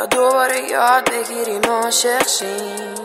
بیا دوباره یاد بگیریم عاشق شیم،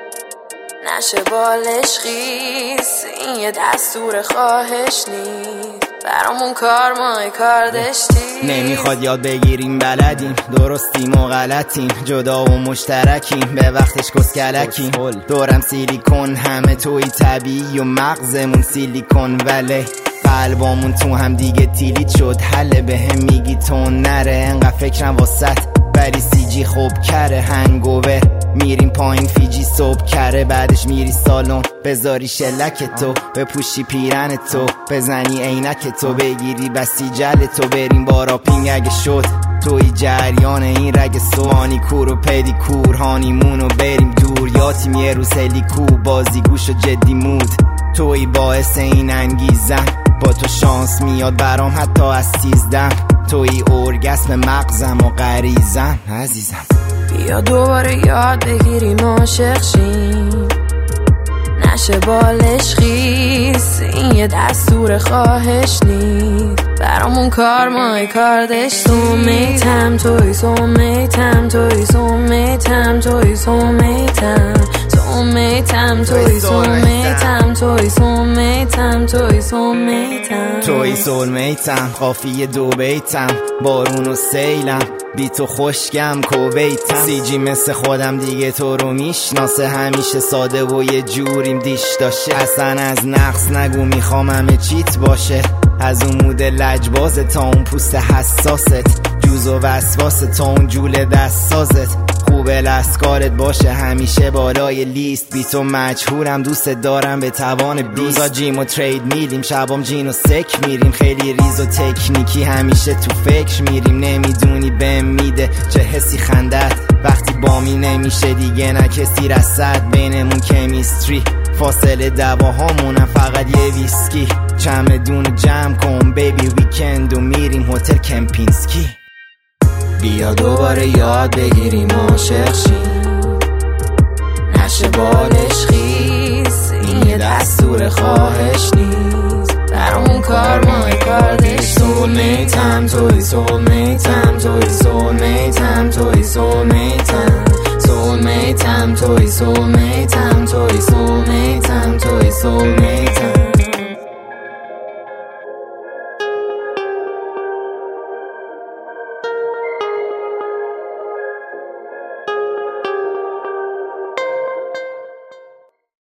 نشه بالش خیس، این یه دستور خواهش نیست، برامون کار ما کار داشتیم. نمیخواد یاد بگیریم بلدیم، درستیم و غلطیم، جدا و مشترکیم، به وقتش کسکلکیم. دورم سیلیکون، همه توی طبیعی و مغزمون سیلیکون، ولی قلبامون تو هم دیگه تیلیت شد. حله به هم میگی تون نره، انقدر فکرم واسط ولی سی جی خوب کره. هنگوور میریم پایین فیجی صبح کره، بعدش میری سالن بذاری شلک تو، بپوشی پیرن تو، بزنی عینک تو، بگیری بسیجل تو، بریم باراپینگ اگه شد. توی جریان این رگ سوانی کور و پدی کور، هانیمونو بریم دور، یاتیم یه روز هلیکو، بازی گوش و جدی مود. توی باعث این انگیزم، با تو شانس میاد برام حتی از 13. توی ارگسم مغزم و غریزم عزیزم. بیا دوباره یاد بگیریم عاشق شیم، نشه بالش خیس، این یه دستور خواهش نیست، برامون کار ما کار داشت. سومیتم توی سومیتم توی سومیتم توی سومیتم سومیتم توی سومیتم توی سومیتم توی سومیتم توی سولمیتم، قافیه دو بیتم، بارون و سیلم، بی تو خشکم کویتم. سی جی مثل خودم دیگه تو رو میشناسه، همیشه ساده و یه جوریم دیش داشته. اصلا از نقص نگو، میخوام همه چیت باشه، از اون مود لجباز تا اون پوست حساست، جوز و وسواس تا اون جول دست سازت. خوبه لسکارت باشه همیشه بالای لیست، بی تو مجهورم دوست دارم به توان 20. روزا جیم و ترید میریم، شبام جین و سک میریم، خیلی ریز و تکنیکی همیشه تو فکر میریم. نمیدونی بهم میده چه حسی خندت، وقتی بامی نمیشه دیگه نه کسی رسد. بینمون کمیستری، فاصله دواهامونم فقط یه ویسکی. چمدونو جمع کن بیبی، ویکند و میریم هتل کمپینسکی. بیا دوباره یاد بگیریم عاشق شیم، نشه بالش خیس، این یه دستور خواهش نیست، برامون کار ما کار داشت. سولمیتم توی سولمیتم توی سولمیتم توی سولمیتم سولمیتم توی سولمیتم توی سولمیتم توی سولمیتم